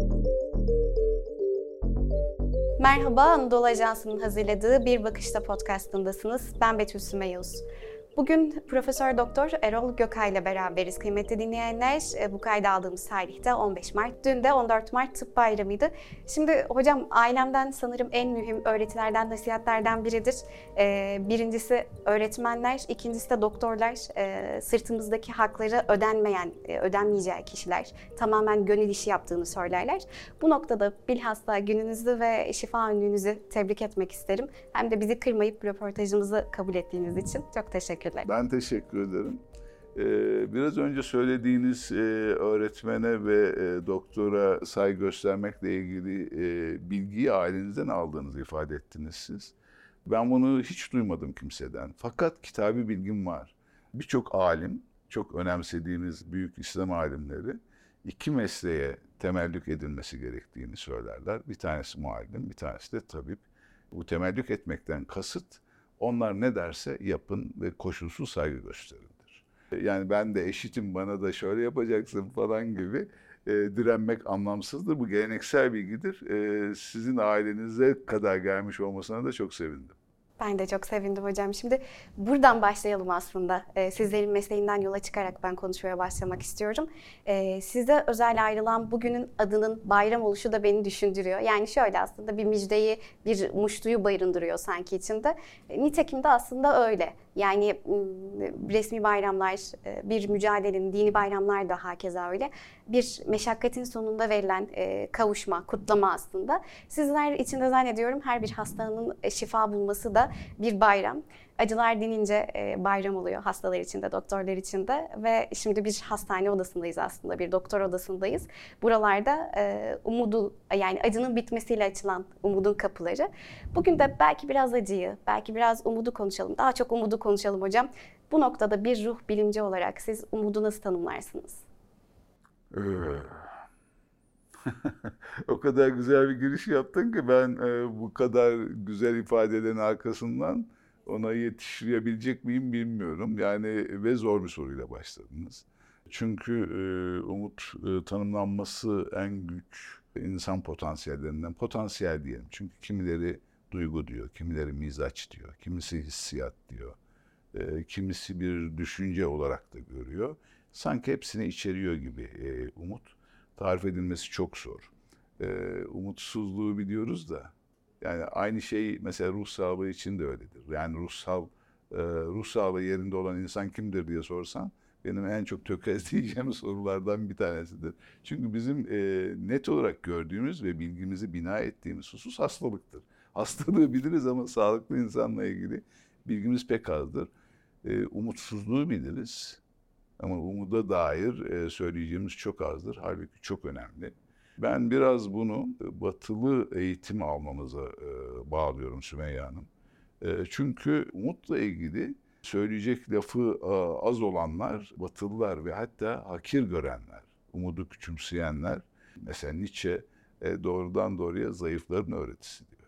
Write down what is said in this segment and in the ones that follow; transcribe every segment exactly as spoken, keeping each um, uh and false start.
Merhaba, Anadolu Ajansı'nın hazırladığı Bir Bakışta podcastındasınız. Ben Betül Sümeyuz. Bugün Profesör Doktor Erol Gökay ile beraberiz. Kıymetli dinleyenler, bu kaydı aldığımız tarihte on beş Mart. Dün de on dört Mart Tıp Bayramı'ydı. Şimdi hocam, ailemden sanırım en mühim öğretilerden, nasihatlerden biridir. Ee, birincisi öğretmenler, ikincisi de doktorlar. Ee, sırtımızdaki hakları ödenmeyen, ödenmeyeceği kişiler. Tamamen gönül işi yaptığını söylerler. Bu noktada bilhassa gününüzü ve şifa önlüğünüzü tebrik etmek isterim. Hem de bizi kırmayıp röportajımızı kabul ettiğiniz için çok teşekkür ederim. Ben teşekkür ederim. Ee, biraz önce söylediğiniz e, öğretmene ve e, doktora saygı göstermekle ilgili e, bilgiyi ailenizden aldığınızı ifade ettiniz siz. Ben bunu hiç duymadım kimseden. Fakat kitabi bilgim var. Birçok alim, çok önemsediğimiz büyük İslam alimleri iki mesleğe temellük edilmesi gerektiğini söylerler. Bir tanesi muallim, bir tanesi de tabip. Bu temellük etmekten kasıt, onlar ne derse yapın ve koşulsuz saygı gösterindir. Yani ben de eşitim, bana da şöyle yapacaksın falan gibi e, direnmek anlamsızdır. Bu geleneksel bilgidir. E, sizin ailenize kadar gelmiş olmasına da çok sevindim. Ben de çok sevindim hocam. Şimdi buradan başlayalım aslında. Ee, sizlerin mesleğinden yola çıkarak ben konuşmaya başlamak istiyorum. Ee, size özel ayrılan bugünün adının bayram oluşu da beni düşündürüyor. Yani şöyle, aslında bir müjdeyi, bir muştuyu barındırıyor sanki içinde. E, nitekim de aslında öyle. Yani resmi bayramlar, bir mücadelenin, dini bayramlar da hakeza öyle. Bir meşakkatin sonunda verilen kavuşma, kutlama aslında. Sizler için de zannediyorum her bir hastanın şifa bulması da bir bayram. Acılar dinince bayram oluyor hastalar için de, doktorlar için de. Ve şimdi bir hastane odasındayız aslında, bir doktor odasındayız. Buralarda umudu, yani acının bitmesiyle açılan umudun kapıları. Bugün de belki biraz acıyı, belki biraz umudu konuşalım. Daha çok umudu konuşalım hocam. Bu noktada bir ruh bilimci olarak siz umudu nasıl tanımlarsınız? Ee, o kadar güzel bir giriş yaptın ki ben e, bu kadar güzel ifadelerin arkasından ona yetiştirebilecek miyim bilmiyorum. Yani ve zor bir soruyla başladınız. Çünkü e, umut e, tanımlanması en güç insan potansiyellerinden, potansiyel diyelim. Çünkü kimileri duygu diyor, kimileri mizaç diyor, kimisi hissiyat diyor, e, kimisi bir düşünce olarak da görüyor. Sanki hepsini içeriyor gibi e, umut. Tarif edilmesi çok zor. E, umutsuzluğu biliyoruz da, yani aynı şey mesela ruh sağlığı için de öyledir. Yani ruhsal, e, ruh sağlığı yerinde olan insan kimdir diye sorsan, benim en çok tökezleyeceğim sorulardan bir tanesidir. Çünkü bizim e, net olarak gördüğümüz ve bilgimizi bina ettiğimiz husus hastalıktır. Hastalığı biliriz ama sağlıklı insanla ilgili bilgimiz pek azdır. E, umutsuzluğu biliriz ama umuda dair e, söyleyeceğimiz çok azdır. Halbuki çok önemli. Ben biraz bunu batılı eğitim almamıza e, bağlıyorum Sümeyye Hanım. E, çünkü umutla ilgili söyleyecek lafı e, az olanlar, batılılar ve hatta hakir görenler, umudu küçümseyenler. Mesela Nietzsche e, doğrudan doğruya zayıfların öğretisi diyor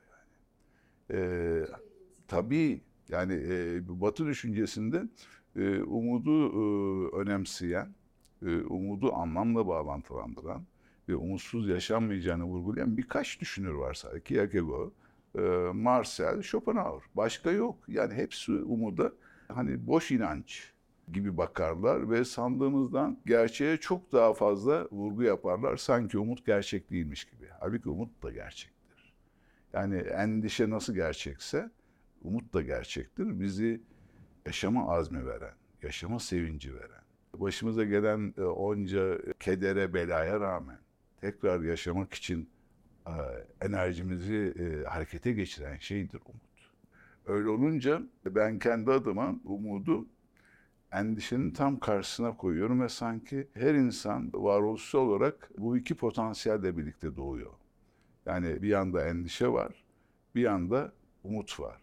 yani. E, tabii yani e, Batı düşüncesinde e, umudu e, önemseyen, e, umudu anlamla bağlantılandıran ve umutsuz yaşanmayacağını vurgulayan birkaç düşünür var sadece. Kierkegaard, e, Marcel, Schopenhauer. Başka yok. Yani hepsi umuda hani boş inanç gibi bakarlar ve sandığımızdan gerçeğe çok daha fazla vurgu yaparlar. Sanki umut gerçek değilmiş gibi. Halbuki umut da gerçektir. Yani endişe nasıl gerçekse umut da gerçektir. Bizi yaşama azmi veren, yaşama sevinci veren, başımıza gelen onca kedere, belaya rağmen tekrar yaşamak için e, enerjimizi e, harekete geçiren şeydir umut. Öyle olunca ben kendi adıma umudu endişenin tam karşısına koyuyorum ve sanki her insan varoluşsal olarak bu iki potansiyelle birlikte doğuyor. Yani bir yanda endişe var, bir yanda umut var.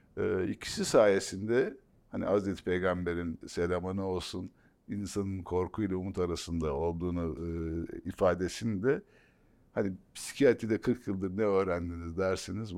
E, ikisi sayesinde hani Hazreti Peygamber'in selamı olsun, insanın korkuyla umut arasında olduğunu e, ifadesini de hani psikiyatride kırk yıldır ne öğrendiniz dersiniz,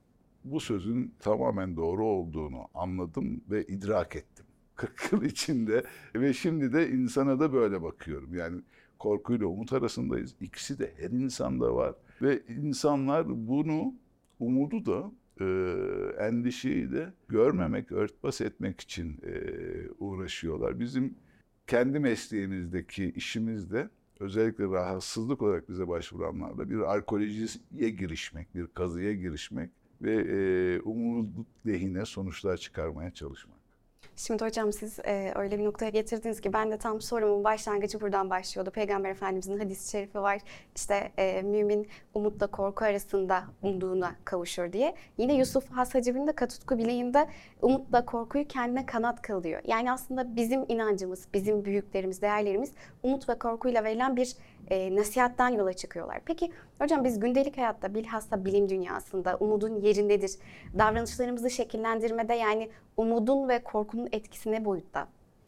bu sözün tamamen doğru olduğunu anladım ve idrak ettim kırk yıl içinde ve şimdi de insana da böyle bakıyorum. Yani korkuyla umut arasındayız. İkisi de her insanda var. Ve insanlar bunu, umudu da, e, endişeyi de görmemek, örtbas etmek için e, uğraşıyorlar. Bizim kendi mesleğimizdeki işimizde özellikle rahatsızlık olarak bize başvuranlarla bir arkeolojiye girişmek, bir kazıya girişmek ve e, umut lehine sonuçlar çıkarmaya çalışmak. Şimdi hocam siz e, öyle bir noktaya getirdiniz ki ben de tam sorumun başlangıcı buradan başlıyordu. Peygamber Efendimizin hadis-i şerifi var. İşte e, mümin umutla korku arasında umduğuna kavuşur diye. Yine Yusuf Has Hacıb'in de Katutku Bileği'nde umutla korkuyu kendine kanat kılıyor. Yani aslında bizim inancımız, bizim büyüklerimiz, değerlerimiz umut ve korkuyla verilen bir e, nasihattan yola çıkıyorlar. Peki hocam biz gündelik hayatta bilhassa bilim dünyasında umudun yeri nedir? Davranışlarımızı şekillendirmede yani umudun ve korkunun etkisi ne boyutta?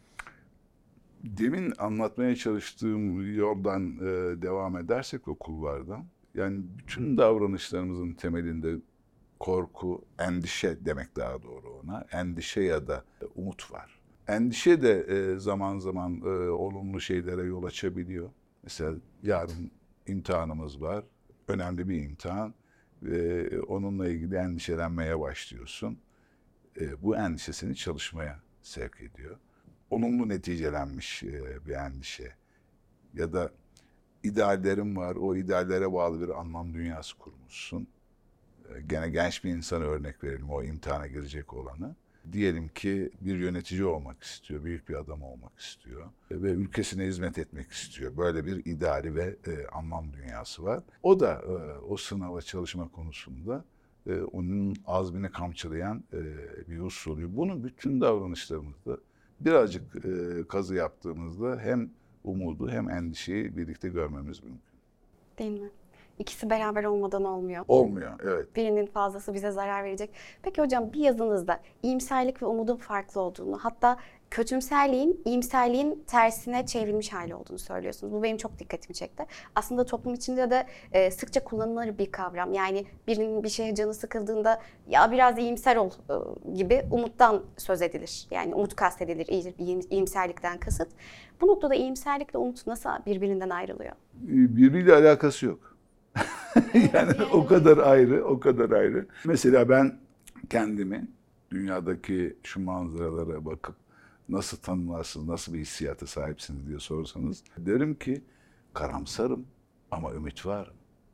Demin anlatmaya çalıştığım yoldan e, devam edersek o kulvardan, yani bütün davranışlarımızın temelinde korku, endişe demek daha doğru ona, endişe ya da umut var. Endişe de e, zaman zaman e, olumlu şeylere yol açabiliyor. Mesela yarın imtihanımız var, önemli bir imtihan ve onunla ilgili endişelenmeye başlıyorsun. E, bu endişe seni çalışmaya sevk ediyor. Olumlu neticelenmiş e, bir endişe. Ya da ideallerin var, o ideallere bağlı bir anlam dünyası kurmuşsun. E, gene genç bir insana örnek verelim, o imtihana girecek olanı. Diyelim ki bir yönetici olmak istiyor, büyük bir adam olmak istiyor e, ve ülkesine hizmet etmek istiyor. Böyle bir ideali ve e, anlam dünyası var. O da e, o sınava çalışma konusunda e, onun azmini kamçılayan e, bir husus oluyor. Bunu bütün davranışlarımızda birazcık e, kazı yaptığımızda hem umudu hem endişeyi birlikte görmemiz mümkün. Değil mi? İkisi beraber olmadan olmuyor. Olmuyor, evet. Birinin fazlası bize zarar verecek. Peki hocam bir yazınızda iyimserlik ve umudun farklı olduğunu, hatta kötümserliğin iyimserliğin tersine çevrilmiş hali olduğunu söylüyorsunuz. Bu benim çok dikkatimi çekti. Aslında toplum içinde de e, sıkça kullanılır bir kavram. Yani birinin bir şeye canı sıkıldığında ya biraz iyimser ol e, gibi umuttan söz edilir. Yani umut kastedilir, iyim, iyimserlikten kasıt. Bu noktada iyimserlikle umut nasıl birbirinden ayrılıyor? Birbiriyle alakası yok. Yani o kadar ayrı, o kadar ayrı. Mesela ben kendimi dünyadaki şu manzaralara bakıp nasıl tanımlarsınız, nasıl bir hissiyata sahipsiniz diye sorsanız derim ki karamsarım ama ümit var.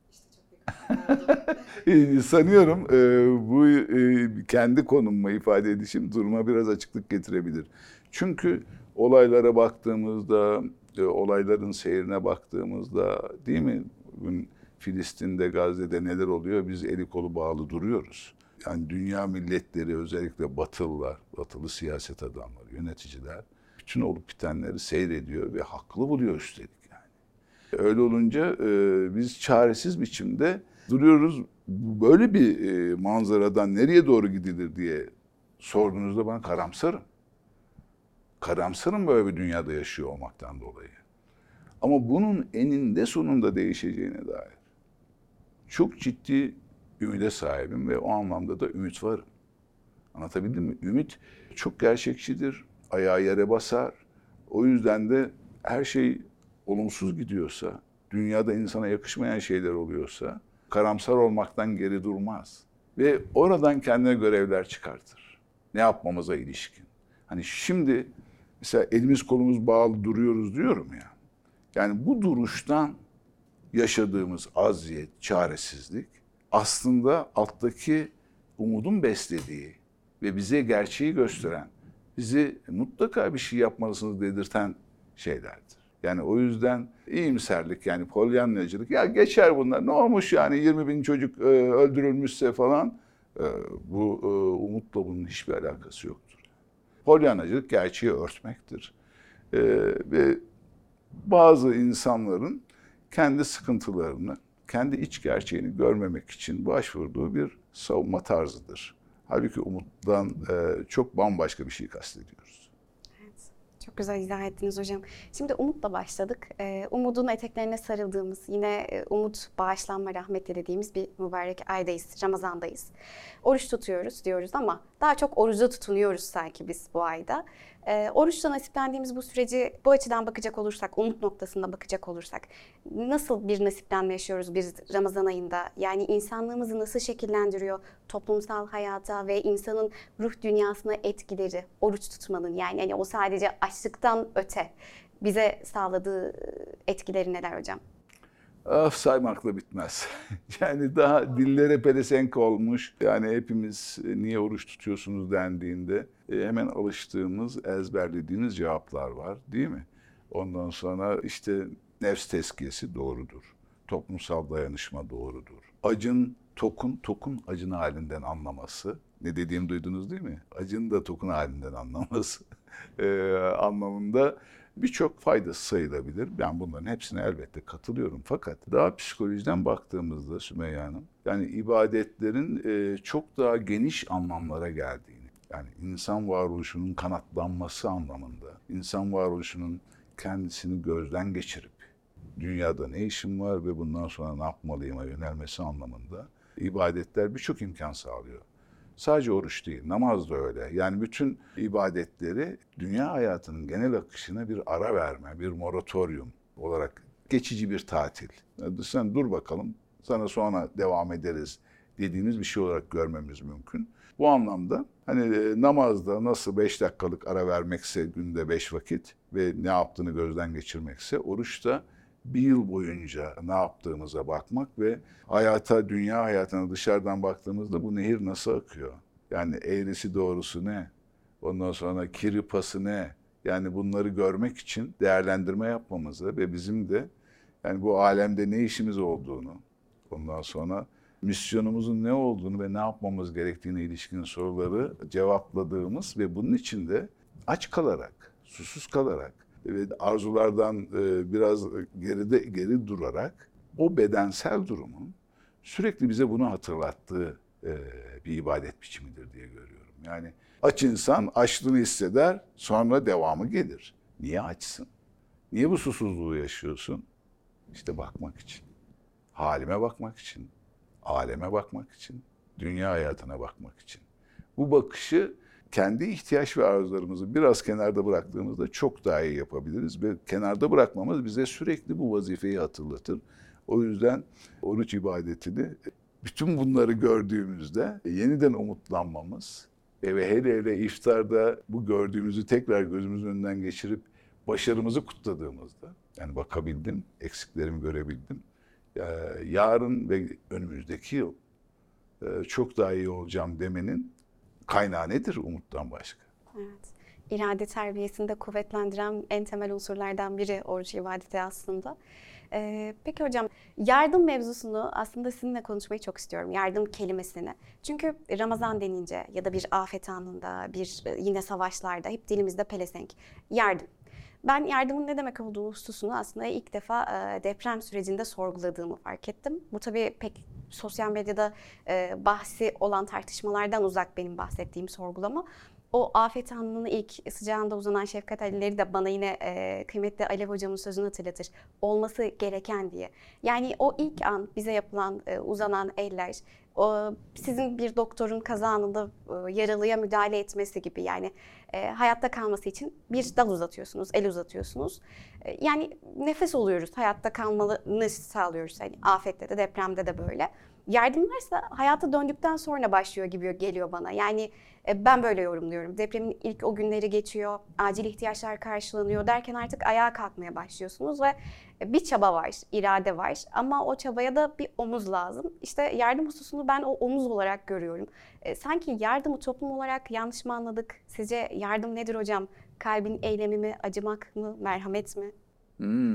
Sanıyorum e, bu e, kendi konumuma ifade edişim duruma biraz açıklık getirebilir. Çünkü olaylara baktığımızda, e, olayların seyrine baktığımızda değil mi? Bugün Filistin'de, Gazze'de neler oluyor? Biz eli kolu bağlı duruyoruz. Yani dünya milletleri, özellikle Batılılar, Batılı siyaset adamları, yöneticiler bütün olup bitenleri seyrediyor ve haklı buluyor üstelik yani. Öyle olunca e, biz çaresiz biçimde duruyoruz. Böyle bir e, manzaradan nereye doğru gidilir diye sorduğunuzda ben karamsarım. Karamsarım böyle bir dünyada yaşıyor olmaktan dolayı. Ama bunun eninde sonunda değişeceğine dair çok ciddi ümide sahibim ve o anlamda da ümit varım. Anlatabildim mi? Ümit çok gerçekçidir, ayağı yere basar. O yüzden de her şey olumsuz gidiyorsa, dünyada insana yakışmayan şeyler oluyorsa karamsar olmaktan geri durmaz. Ve oradan kendine görevler çıkartır. Ne yapmamıza ilişkin. Hani şimdi mesela elimiz kolumuz bağlı duruyoruz diyorum ya. Yani bu duruştan yaşadığımız aziyet, çaresizlik aslında alttaki umudun beslediği ve bize gerçeği gösteren, bizi mutlaka bir şey yapmalısınız dedirten şeylerdir. Yani o yüzden iyimserlik, yani polyanlacılık, ya geçer bunlar, ne olmuş yani yirmi bin çocuk e, öldürülmüşse falan, e, bu e, umutla bunun hiçbir alakası yoktur. Polyanlacılık gerçeği örtmektir. E, ve bazı insanların kendi sıkıntılarını, kendi iç gerçeğini görmemek için başvurduğu bir savunma tarzıdır. Halbuki umuttan e, çok bambaşka bir şey kastediyoruz. Evet, çok güzel izah ettiniz hocam. Şimdi umutla başladık. Ee, umudun eteklerine sarıldığımız, yine e, umut, bağışlanma, rahmet dediğimiz bir mübarek aydayız, Ramazan'dayız. Oruç tutuyoruz diyoruz ama daha çok oruca tutunuyoruz sanki biz bu ayda. E, oruçla nasiplendiğimiz bu süreci bu açıdan bakacak olursak, umut noktasında bakacak olursak nasıl bir nasiplenme yaşıyoruz biz Ramazan ayında? Yani insanlığımızı nasıl şekillendiriyor toplumsal hayata ve insanın ruh dünyasına etkileri, oruç tutmanın, yani hani o sadece açlıktan öte bize sağladığı etkileri neler hocam? Ah, saymakla bitmez. Yani daha dillere pelesenk olmuş. Yani hepimiz e, niye oruç tutuyorsunuz dendiğinde e, hemen alıştığımız, ezberlediğimiz cevaplar var, değil mi? Ondan sonra işte nefs tezkiyesi doğrudur. Toplumsal dayanışma doğrudur. Acın tokun, tokun acın halinden anlaması. Ne dediğimi duydunuz değil mi? Acın da tokun halinden anlaması e, anlamında birçok faydası sayılabilir. Ben bunların hepsine elbette katılıyorum. Fakat daha psikolojiden baktığımızda Sümeyye Hanım, yani ibadetlerin e, çok daha geniş anlamlara geldiğini, yani insan varoluşunun kanatlanması anlamında, insan varoluşunun kendisini gözden geçirip, dünyada ne işim var ve bundan sonra ne yapmalıyım'a yönelmesi anlamında ibadetler birçok imkan sağlıyor. Sadece oruç değil, namaz da öyle. Yani bütün ibadetleri dünya hayatının genel akışına bir ara verme, bir moratorium olarak geçici bir tatil. Sen dur bakalım, sana sonra devam ederiz dediğimiz bir şey olarak görmemiz mümkün. Bu anlamda hani namazda nasıl beş dakikalık ara vermekse günde beş vakit ve ne yaptığını gözden geçirmekse, oruçta bir yıl boyunca ne yaptığımıza bakmak ve hayata, dünya hayatına dışarıdan baktığımızda bu nehir nasıl akıyor? Yani eğrisi doğrusu ne? Ondan sonra kiri pası ne? Yani bunları görmek için değerlendirme yapmamızı ve bizim de yani bu alemde ne işimiz olduğunu, ondan sonra misyonumuzun ne olduğunu ve ne yapmamız gerektiğine ilişkin soruları cevapladığımız ve bunun için de aç kalarak, susuz kalarak ve arzulardan biraz geride geri durarak o bedensel durumun sürekli bize bunu hatırlattığı bir ibadet biçimidir diye görüyorum. Yani aç insan açlığını hisseder, sonra devamı gelir. Niye açsın? Niye bu susuzluğu yaşıyorsun? İşte bakmak için. Halime bakmak için. Aleme bakmak için. Dünya hayatına bakmak için. Bu bakışı kendi ihtiyaç ve arzularımızı biraz kenarda bıraktığımızda çok daha iyi yapabiliriz ve kenarda bırakmamız bize sürekli bu vazifeyi hatırlatır. O yüzden oruç ibadetini bütün bunları gördüğümüzde yeniden umutlanmamız ve hele hele iftarda bu gördüğümüzü tekrar gözümüzün önünden geçirip başarımızı kutladığımızda, yani bakabildim, eksiklerimi görebildim. Yarın ve önümüzdeki yıl çok daha iyi olacağım demenin kaynağı nedir umuttan başka? Evet. İrade terbiyesinde kuvvetlendiren en temel unsurlardan biri oruç ibadeti aslında. Ee, peki hocam, yardım mevzusunu aslında sizinle konuşmayı çok istiyorum. Yardım kelimesini. Çünkü Ramazan denince ya da bir afet anında, bir yine savaşlarda hep dilimizde pelesenk. Yardım. Ben yardımın ne demek olduğu hususunu aslında ilk defa e, deprem sürecinde sorguladığımı fark ettim. Bu tabii pek sosyal medyada e, bahsi olan tartışmalardan uzak benim bahsettiğim sorgulama. O afet anının ilk sıcağında uzanan şefkat elleri de bana yine e, kıymetli Alev hocamın sözünü hatırlatır. Olması gereken diye. Yani o ilk an bize yapılan e, uzanan eller, o, sizin bir doktorun kaza anında e, yaralıya müdahale etmesi gibi, yani e, hayatta kalması için bir dal uzatıyorsunuz, el uzatıyorsunuz. E, yani nefes oluyoruz, hayatta kalmanı sağlıyoruz. Yani afette de depremde de böyle. Yardımlarsa hayata döndükten sonra başlıyor gibi geliyor bana. Yani ben böyle yorumluyorum. Depremin ilk o günleri geçiyor, acil ihtiyaçlar karşılanıyor derken artık ayağa kalkmaya başlıyorsunuz ve bir çaba var, irade var ama o çabaya da bir omuz lazım. İşte yardım hususunu ben o omuz olarak görüyorum. Sanki yardımı toplum olarak yanlış mı anladık? Sizce yardım nedir hocam? Kalbin eylemi mi, acımak mı, merhamet mi? Hmm.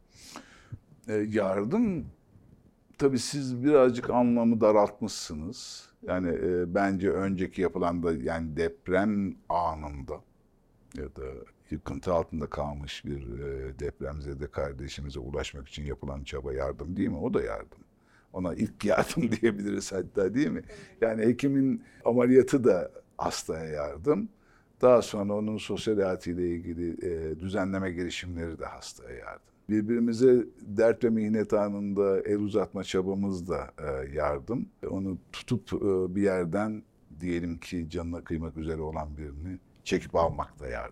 E, yardım, tabii siz birazcık anlamı daraltmışsınız. Yani e, bence önceki yapılan da, yani deprem anında ya da yıkıntı altında kalmış bir e, depremzede kardeşimize ulaşmak için yapılan çaba yardım değil mi? O da yardım. Ona ilk yardım diyebiliriz hatta, değil mi? Yani hekimin ameliyatı da hastaya yardım. Daha sonra onun sosyal hayatıyla ilgili e, düzenleme girişimleri de hastaya yardım. Birbirimize dert ve mihnet anında el uzatma çabamız da e, yardım. Onu tutup e, bir yerden, diyelim ki canına kıymak üzere olan birini çekip almak da yardım.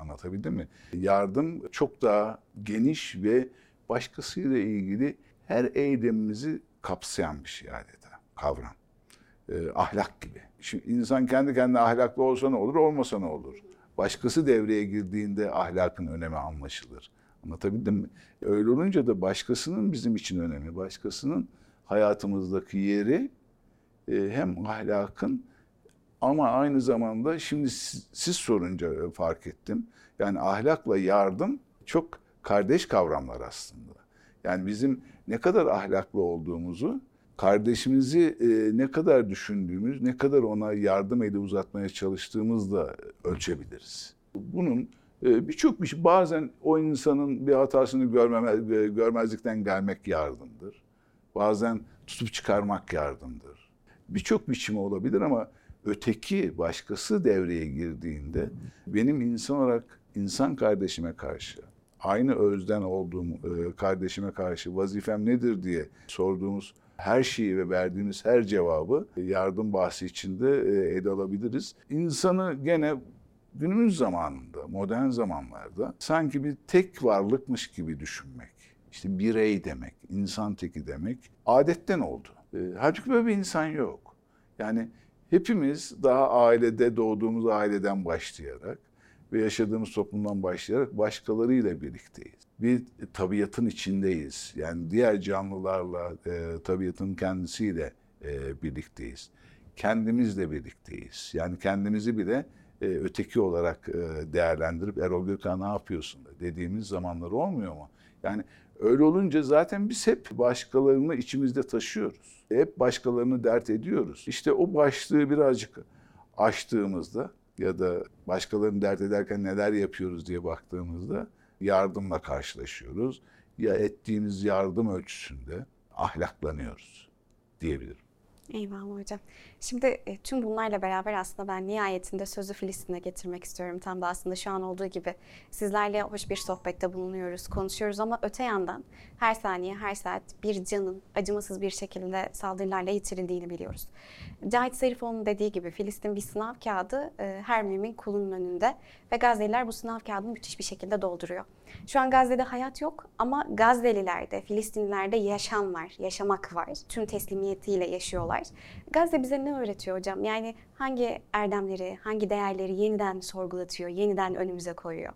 Anlatabildim mi? Yardım çok daha geniş ve başkasıyla ilgili her eylemimizi kapsayan bir şey adeta, kavram. E, ahlak gibi. Şimdi insan kendi kendine ahlaklı olsa ne olur, olmasa ne olur? Başkası devreye girdiğinde ahlakın önemi anlaşılır. Anlatabildim mi? Öyle olunca da başkasının bizim için önemi, başkasının hayatımızdaki yeri e, hem ahlakın ama aynı zamanda şimdi siz, siz sorunca fark ettim. Yani ahlakla yardım çok kardeş kavramlar aslında. Yani bizim ne kadar ahlaklı olduğumuzu, kardeşimizi e, ne kadar düşündüğümüz, ne kadar ona yardım eli uzatmaya çalıştığımızla ölçebiliriz. Bunun e, birçok bir şey, bazen o insanın bir hatasını görmeme, görmezlikten gelmek yardımdır. Bazen tutup çıkarmak yardımdır. Birçok biçimi olabilir ama öteki, başkası devreye girdiğinde benim insan olarak insan kardeşime karşı, aynı özden olduğum e, kardeşime karşı vazifem nedir diye sorduğumuz her şeyi ve verdiğimiz her cevabı yardım bahsi içinde e, ele alabiliriz. İnsanı gene günümüz zamanında, modern zamanlarda sanki bir tek varlıkmış gibi düşünmek, işte birey demek, insan teki demek adetten oldu. E, halbuki böyle bir insan yok. Yani hepimiz daha ailede, doğduğumuz aileden başlayarak ve yaşadığımız toplumdan başlayarak başkalarıyla birlikteyiz. Bir tabiatın içindeyiz. Yani diğer canlılarla, e, tabiatın kendisiyle e, birlikteyiz. Kendimizle birlikteyiz. Yani kendimizi bile e, öteki olarak e, değerlendirip Erol Gökhan ne yapıyorsun dediğimiz zamanlar olmuyor mu? Yani öyle olunca zaten biz hep başkalarını içimizde taşıyoruz. Hep başkalarını dert ediyoruz. İşte o başlığı birazcık açtığımızda ya da başkalarını dert ederken neler yapıyoruz diye baktığımızda yardımla karşılaşıyoruz. Ya ettiğimiz yardım ölçüsünde ahlaklanıyoruz diyebilirim. Eyvallah hocam. Şimdi e, tüm bunlarla beraber aslında ben nihayetinde sözü Filistin'e getirmek istiyorum. Tam da aslında şu an olduğu gibi sizlerle hoş bir sohbette bulunuyoruz, konuşuyoruz ama öte yandan her saniye, her saat bir canın acımasız bir şekilde saldırılarla yitirildiğini biliyoruz. Cahit Zarifoğlu'nun dediği gibi Filistin bir sınav kağıdı e, her mümin kulunun önünde ve Gazze'liler bu sınav kağıdını müthiş bir şekilde dolduruyor. Şu an Gazze'de hayat yok ama Gazze'lilerde, Filistinlilerde yaşam var, yaşamak var. Tüm teslimiyetiyle yaşıyorlar. Gazze bize ne öğretiyor hocam? Yani hangi erdemleri, hangi değerleri yeniden sorgulatıyor, yeniden önümüze koyuyor?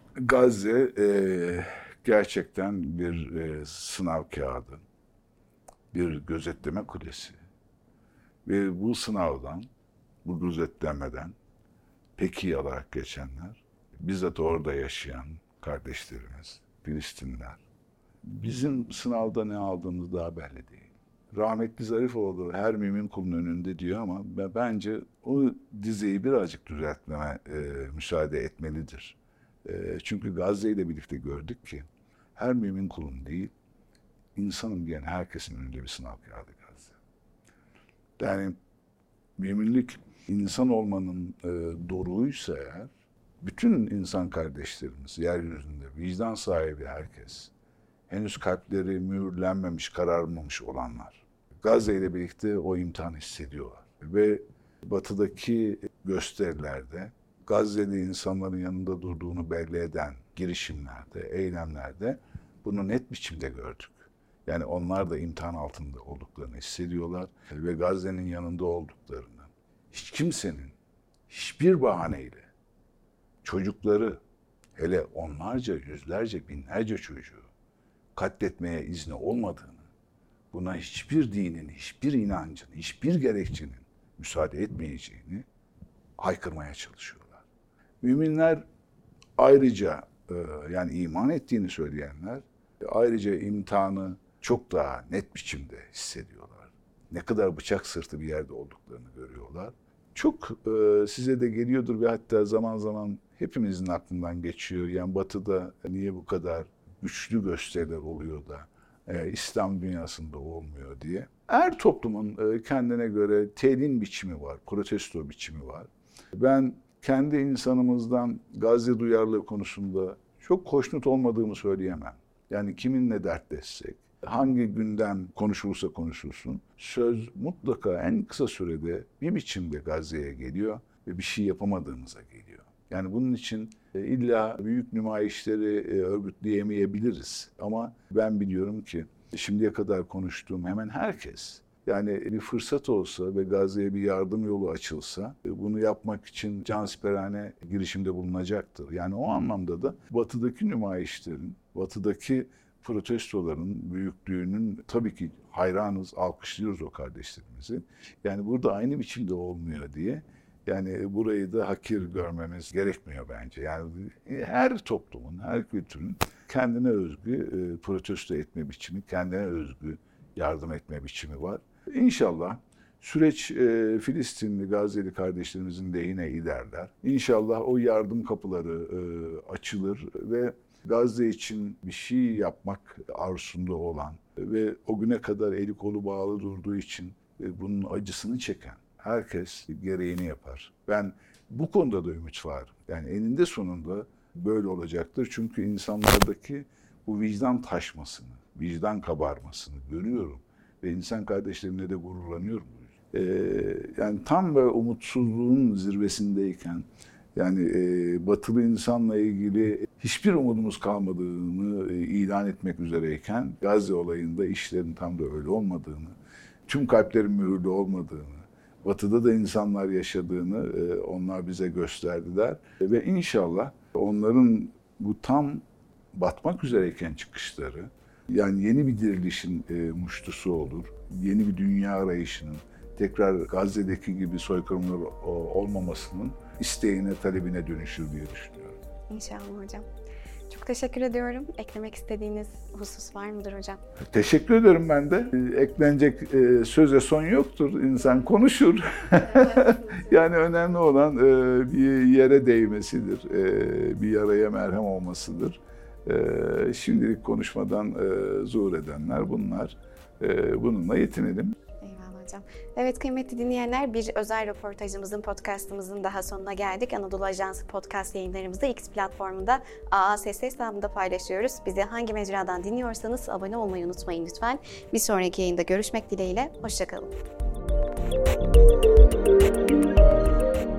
Gazze e, gerçekten bir e, sınav kağıdı, bir gözetleme kulesi. Ve bu sınavdan, bu gözetlemeden pek iyi olarak geçenler, bizzat orada yaşayan kardeşlerimiz, Filistinliler. Bizim sınavda ne aldığımız daha belli değil. Rahmetli Zarifoğlu her mümin kulun önünde diyor ama bence o dizeyi birazcık düzeltmeme e, müsaade etmelidir. E, çünkü Gazze ile birlikte gördük ki her mümin kulun değil, insanın diyen herkesin önünde bir sınav kağıdı Gazze. Yani müminlik insan olmanın e, doruğuysa eğer, bütün insan kardeşlerimiz, yeryüzünde vicdan sahibi herkes, henüz kalpleri mühürlenmemiş, kararmamış olanlar, Gazze ile birlikte o imtihanı hissediyorlar. Ve batıdaki gösterilerde, Gazze'li insanların yanında durduğunu belli eden girişimlerde, eylemlerde bunu net biçimde gördük. Yani onlar da imtihan altında olduklarını hissediyorlar ve Gazze'nin yanında olduklarını, hiç kimsenin hiçbir bahaneyle çocukları, hele onlarca, yüzlerce, binlerce çocuğu katletmeye izni olmadığını, buna hiçbir dinin, hiçbir inancın, hiçbir gerekçenin müsaade etmeyeceğini haykırmaya çalışıyorlar. Müminler ayrıca, yani iman ettiğini söyleyenler, ayrıca imtihanı çok daha net biçimde hissediyorlar. Ne kadar bıçak sırtı bir yerde olduklarını görüyorlar. Çok e, size de geliyordur ve hatta zaman zaman hepimizin aklından geçiyor. Yani Batı'da niye bu kadar güçlü gösteriler oluyor da e, İslam dünyasında olmuyor diye. Her toplumun e, kendine göre telin biçimi var, protesto biçimi var. Ben kendi insanımızdan Gazze duyarlılığı konusunda çok hoşnut olmadığımı söyleyemem. Yani kiminle dertleşsek, hangi gündem konuşulursa konuşulsun, söz mutlaka en kısa sürede bir biçimde Gazze'ye geliyor ve bir şey yapamadığımıza geliyor. Yani bunun için illa büyük nümayişleri örgütleyemeyebiliriz. Ama ben biliyorum ki şimdiye kadar konuştuğum hemen herkes, yani bir fırsat olsa ve Gazze'ye bir yardım yolu açılsa bunu yapmak için cansiperane girişimde bulunacaktır. Yani o anlamda da batıdaki nümayişlerin, batıdaki protestoların büyüklüğünün tabii ki hayranız, alkışlıyoruz o kardeşlerimizi. Yani burada aynı biçimde olmuyor diye. Yani burayı da hakir görmemiz gerekmiyor bence. Yani her toplumun, her kültürün kendine özgü protesto etme biçimi, kendine özgü yardım etme biçimi var. İnşallah süreç e, Filistinli, Gazze'li kardeşlerimizin lehine ilerler. İnşallah o yardım kapıları e, açılır ve Gazze için bir şey yapmak arzusunda olan ve o güne kadar eli kolu bağlı durduğu için e, bunun acısını çeken herkes gereğini yapar. Ben bu konuda da ümit var. Yani eninde sonunda böyle olacaktır. Çünkü insanlardaki bu vicdan taşmasını, vicdan kabarmasını görüyorum. Ve insan kardeşlerimle de gururlanıyorum. Ee, yani tam böyle umutsuzluğun zirvesindeyken, yani e, batılı insanla ilgili hiçbir umudumuz kalmadığını e, ilan etmek üzereyken, Gazze olayında işlerin tam da öyle olmadığını, tüm kalplerin mühürlü olmadığını, batıda da insanlar yaşadığını e, onlar bize gösterdiler. E, ve inşallah onların bu tam batmak üzereyken çıkışları, yani yeni bir dirilişin e, muştusu olur, yeni bir dünya arayışının, tekrar Gazze'deki gibi soykırımlar olmamasının isteğine, talebine dönüşür diye düşünüyorum. İnşallah hocam. Çok teşekkür ediyorum. Eklemek istediğiniz husus var mıdır hocam? Teşekkür ederim ben de. Eklenecek e, söze son yoktur. İnsan konuşur. Yani önemli olan e, bir yere değmesidir, e, bir yaraya merhem olmasıdır. Ee, şimdilik konuşmadan e, zuhur edenler bunlar. E, bununla yetinelim. Eyvallah hocam. Evet kıymetli dinleyenler, bir özel röportajımızın, podcastımızın daha sonuna geldik. Anadolu Ajansı podcast yayınlarımızı X platformunda A A S S hesabında paylaşıyoruz. Bizi hangi mecradan dinliyorsanız abone olmayı unutmayın lütfen. Bir sonraki yayında görüşmek dileğiyle. Hoşça kalın.